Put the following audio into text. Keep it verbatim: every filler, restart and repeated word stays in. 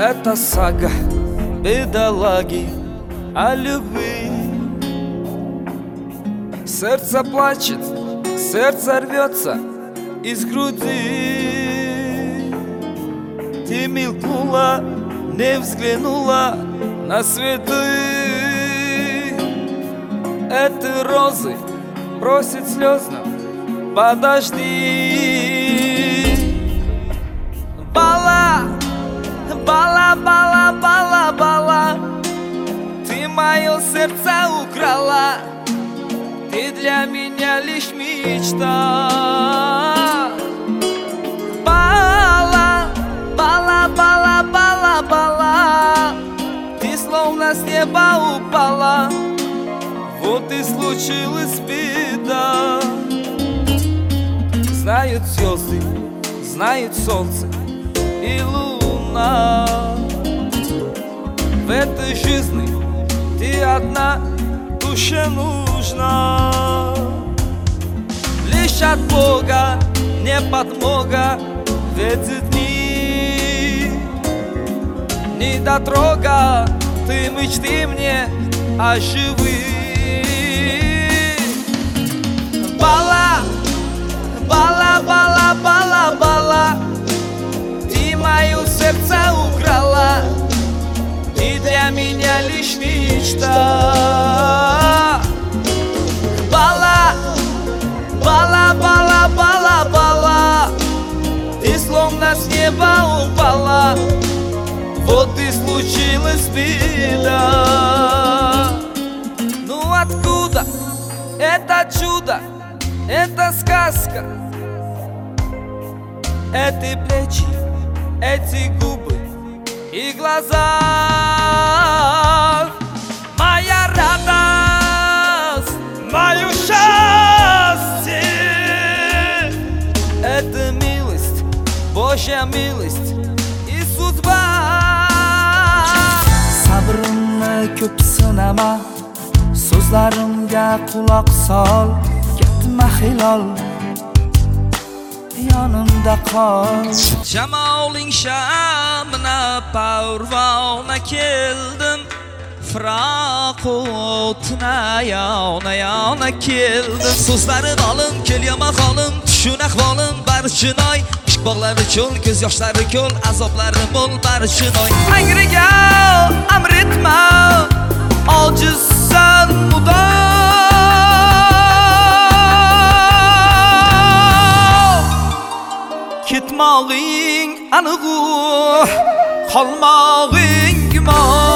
Это сага бедолаги о любви. Сердце плачет, сердце рвется из груди. Ты мелькнула, не взглянула на цветы. Эти розы просят слезно: подожди. Бала, бала, бала, бала, бала, ты мое сердце украла. Ты для меня лишь мечта. Бала, бала, бала, бала, бала, ты словно с неба упала. Вот и случилась беда. Знают звезды, знает солнце и луна. В этой жизни ты одна душе нужна. Лишь от Бога не подмога в эти дни. Не дотрога, ты мечты мне оживи. Бала, бала, бала, бала, бала, ты мое сердце украла. Ты для меня лишь мечта. Бала, бала, бала, бала, бала, ты словно с неба упала. Вот и случилась беда. Ну откуда это чудо, это сказка? Эти плечи, эти губы и глаза. Моя радость, мое счастье. Это милость, Божья милость и судьба. Sabrımni ko'p sinama, so'zlarimga quloq sol. Ketma hilol, yonimda qol. Jamoling shamna parvona keldim. Firoq o'tna yona yona keldim. So'zlarim olim, kelyama xolim, tushun ahvolim barchinoy. Ishq bog'lari cho'l, ko'z yoshlari ko'l, azoblari mo'l barchinoy. Angriga amr etma, ojizsan mudom. Ketmog'ing aniq, qolmog'ing gumon.